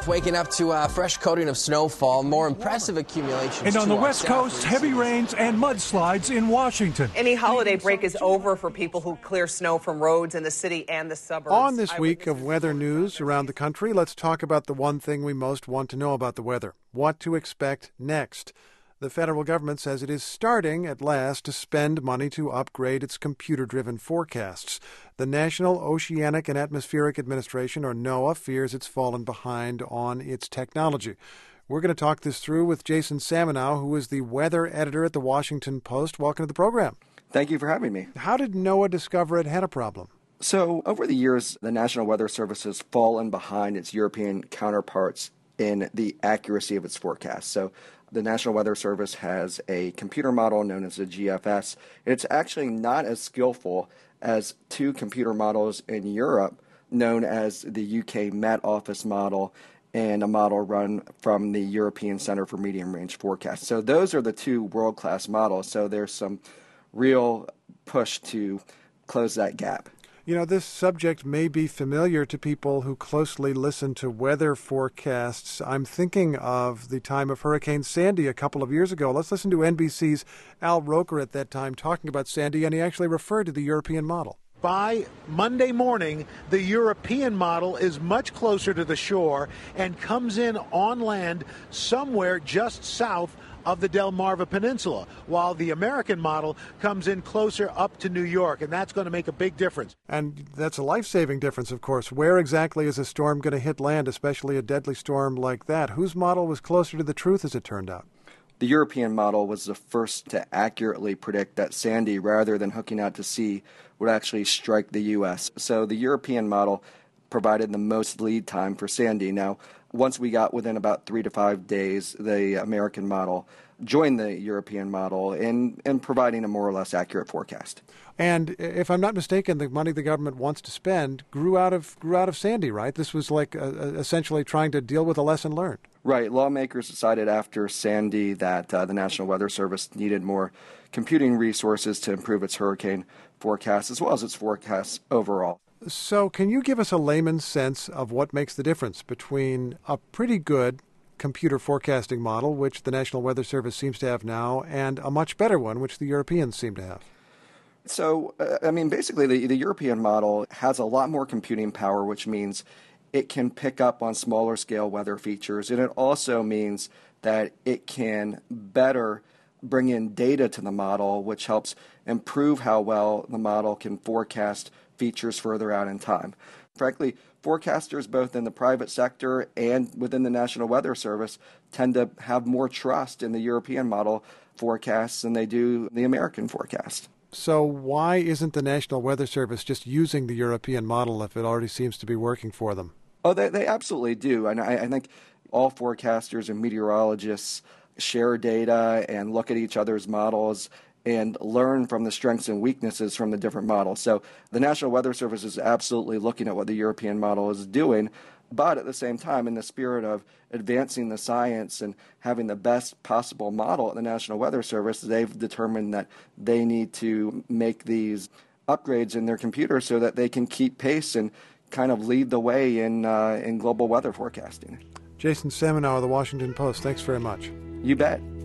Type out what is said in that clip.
Waking up to a fresh coating of snowfall, more impressive accumulations. And on the West Coast, heavy rains and mudslides in Washington. Any holiday break is over for people who clear snow from roads in the city and the suburbs. On this week of weather news around the country, let's talk about the one thing we most want to know about the weather: what to expect next. The federal government says it is starting, at last, to spend money to upgrade its computer-driven forecasts. The National Oceanic and Atmospheric Administration, or NOAA, fears it's fallen behind on its technology. We're going to talk this through with Jason Samenow, who is the weather editor at the Washington Post. Welcome to the program. Thank you for having me. How did NOAA discover it had a problem? So, over the years, the National Weather Service has fallen behind its European counterparts in the accuracy of its forecasts. So, the National Weather Service has a computer model known as the GFS. It's actually not as skillful as two computer models in Europe known as the UK Met Office model and a model run from the European Center for Medium Range Forecast. So those are the two world-class models. So there's some real push to close that gap. You know, this subject may be familiar to people who closely listen to weather forecasts. I'm thinking of the time of Hurricane Sandy a couple of years ago. Let's listen to NBC's Al Roker at that time talking about Sandy, and he actually referred to the European model. By Monday morning, the European model is much closer to the shore and comes in on land somewhere just south of the Delmarva Peninsula, while the American model comes in closer up to New York, and that's going to make a big difference. And that's a life-saving difference, of course. Where exactly is a storm going to hit land, especially a deadly storm like that? Whose model was closer to the truth, as it turned out? The European model was the first to accurately predict that Sandy, rather than hooking out to sea, would actually strike the U.S. So the European model provided the most lead time for Sandy. Now, once we got within about 3 to 5 days, the American model joined the European model in providing a more or less accurate forecast. And if I'm not mistaken, the money the government wants to spend grew out of Sandy, right? This was like essentially trying to deal with a lesson learned. Right. Lawmakers decided after Sandy that the National Weather Service needed more computing resources to improve its hurricane forecast as well as its forecasts overall. So can you give us a layman's sense of what makes the difference between a pretty good computer forecasting model, which the National Weather Service seems to have now, and a much better one, which the Europeans seem to have? So, basically the European model has a lot more computing power, which means it can pick up on smaller scale weather features, and it also means that it can better bring in data to the model, which helps improve how well the model can forecast features further out in time. Frankly, forecasters both in the private sector and within the National Weather Service tend to have more trust in the European model forecasts than they do the American forecast. So why isn't the National Weather Service just using the European model if it already seems to be working for them? Oh, they absolutely do. And I think all forecasters and meteorologists share data and look at each other's models and learn from the strengths and weaknesses from the different models. So the National Weather Service is absolutely looking at what the European model is doing, but at the same time, in the spirit of advancing the science and having the best possible model at the National Weather Service, they've determined that they need to make these upgrades in their computers so that they can keep pace and kind of lead the way in global weather forecasting. Jason Samenow of the Washington Post, thanks very much. You bet.